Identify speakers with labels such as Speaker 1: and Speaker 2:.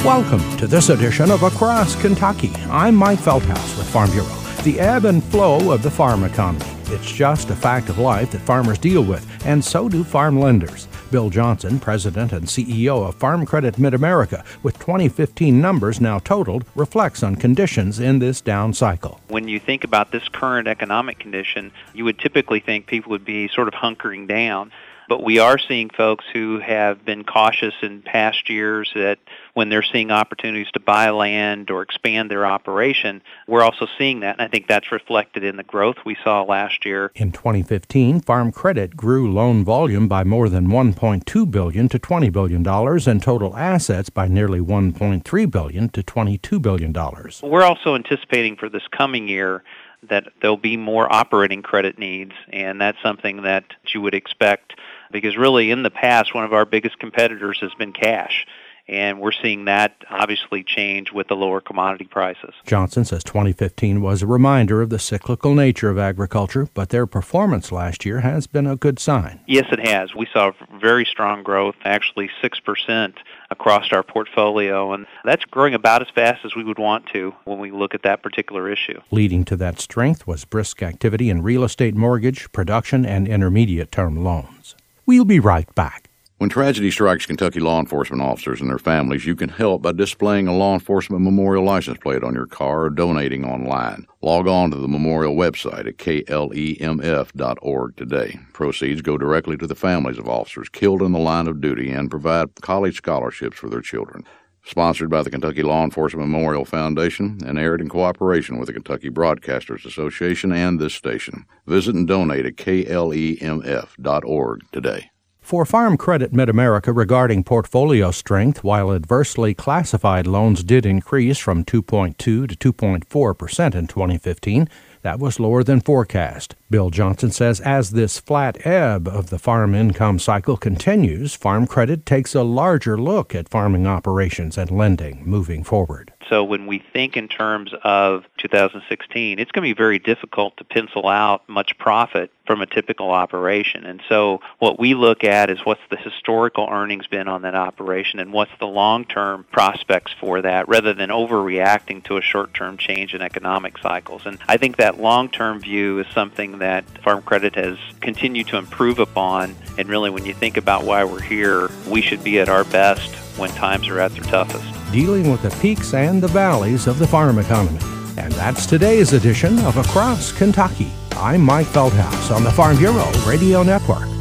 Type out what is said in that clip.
Speaker 1: Welcome to this edition of Across Kentucky. I'm Mike Feldhaus with Farm Bureau. The ebb and flow of the farm economy. It's just a fact of life that farmers deal with, and so do farm lenders. Bill Johnson, President and CEO of Farm Credit Mid-America, with 2015 numbers now totaled, reflects on conditions in this down cycle.
Speaker 2: When you think about this current economic condition, you would typically think people would be sort of hunkering down. But we are seeing folks who have been cautious in past years that when they're seeing opportunities to buy land or expand their operation, we're also seeing that, and I think that's reflected in the growth we saw last year.
Speaker 1: In 2015, Farm Credit grew loan volume by more than $1.2 billion to $20 billion and total assets by nearly $1.3 billion to $22 billion.
Speaker 2: We're also anticipating for this coming year that there'll be more operating credit needs, and that's something that you would expect because really in the past one of our biggest competitors has been cash. And we're seeing that obviously change with the lower commodity prices.
Speaker 1: Johnson says 2015 was a reminder of the cyclical nature of agriculture, but their performance last year has been a good sign.
Speaker 2: Yes, it has. We saw very strong growth, actually 6% across our portfolio, and that's growing about as fast as we would want to when we look at that particular issue.
Speaker 1: Leading to that strength was brisk activity in real estate mortgage, production, and intermediate-term loans. We'll be right back.
Speaker 3: When tragedy strikes Kentucky law enforcement officers and their families, you can help by displaying a law enforcement memorial license plate on your car or donating online. Log on to the memorial website at klemf.org today. Proceeds go directly to the families of officers killed in the line of duty and provide college scholarships for their children. Sponsored by the Kentucky Law Enforcement Memorial Foundation and aired in cooperation with the Kentucky Broadcasters Association and this station. Visit and donate at klemf.org today.
Speaker 1: For Farm Credit Mid-America regarding portfolio strength, while adversely classified loans did increase from 2.2 to 2.4% in 2015, that was lower than forecast. Bill Johnson says as this flat ebb of the farm income cycle continues, Farm Credit takes a larger look at farming operations and lending moving forward.
Speaker 2: So when we think in terms of 2016, it's going to be very difficult to pencil out much profit from a typical operation. And so what we look at is what's the historical earnings been on that operation and what's the long-term prospects for that rather than overreacting to a short-term change in economic cycles. And I think that long-term view is something that Farm Credit has continued to improve upon. And really when you think about why we're here, we should be at our best when times are at their toughest.
Speaker 1: Dealing with the peaks and the valleys of the farm economy. And that's today's edition of Across Kentucky. I'm Mike Feldhaus on the Farm Bureau Radio Network.